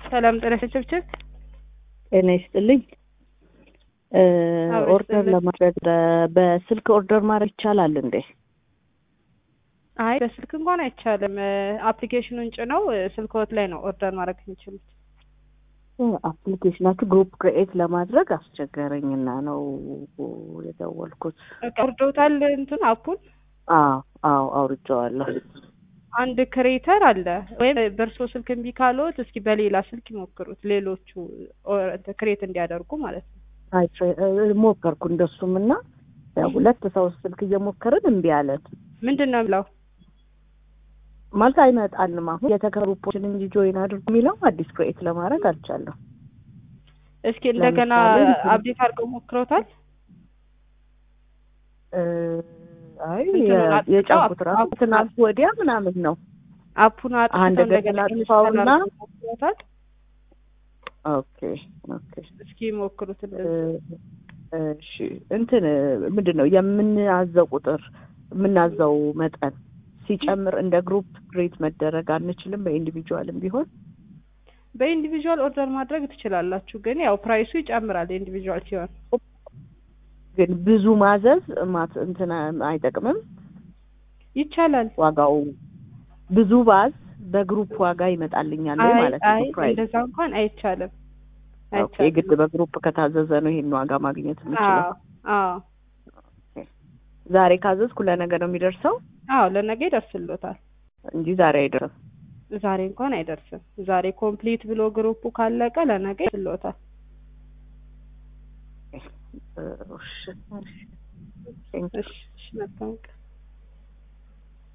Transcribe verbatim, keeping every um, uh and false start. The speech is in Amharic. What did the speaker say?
ሰላም ጤና ይስጥልኝ እኔ ይስጥልኝ ኦርደር ለማድረግ በስልክ ኦርደር ማድረግ ይቻላል እንዴ? አይ በስልክ እንኳን አይቻልም። አፕሊኬሽኑን ጭነው ስልክዎት ላይ ነው ኦርደር ማድረግ የሚችሉት። አፕሊኬሽናችሁ ግሩፕ ክሬኤት ለማድረግ አስቸገረኝና ነው የደወልኩት። ኦርዶታል እንትን አፑን? አዎ አዎ አውርጄዋለሁ። አንድ ክሬተር አለ ወይም በርሶ ስልክ እምቢ ካሎት እስኪ በሌላ ስልክ ይሞክሩት፣ ሌሎቹ ክሬት እንዲያደርጉ ማለት ነው። አይ ሞከርኩ እንደሱምና ሁለት ሰው ስልክ እየሞከርን እምቢ አለን። ምንድነው ብለው ማለት አይመጣልም። አሁን የተከሩፖችን እንጂ ጆይን አድርጉ የሚለው አዲስ ክሬት ለማድረግ አልቻለም። እስኪ እንደገና አፕዴት አድርገው ሞክሮታል? አይ የጫንኩት ራሱ ትናንት ወዲያ ምናምን ነው። አፑን አጥፍተው እንደገና አጥፋውና ሞክሮታል። ኦኬ ኦኬ እስኪ ሞክሩት። እሺ እንትን ምንድነው የምናዘው ቁጥር የምናዘው መጠን ሲጨምር እንደ ግሩፕ ክሬት መደረግ አንችልም? በኢንዲቪጁዋልም ቢሆን በኢንዲቪጁዋል ኦርደር ማድረግ ትችላላችሁ፣ ግን ያው ፕራይሱ ይጨምራል። ኢንዲቪጁዋል ሲሆን ግን ብዙ ማዘዝ ማት እንትን አይጠቅምም። ይቻላል። ዋጋው ብዙ ባዝ በግሩፕ ዋጋ ይመጣልኛል ማለት ነው። አይ እንደዛ እንኳን አይቻልም። ኦኬ ግድ በግሩፕ ከታዘዘ ነው ይሄን ዋጋ ማግኘት የምችለው። አዎ አዎ። ዛሬ ካዘዝኩ ለነገ ነው የሚደርሰው? አዎ ለነገ ይደርስልዎታል እንጂ ዛሬ አይደርስም። ዛሬ እንኳን አይደርስም። ዛሬ ኮምፕሊት ብሎ ግሩፑ ካለቀ ለነገ ይደርስልዎታል። እሺ እሺ እሺ መልካም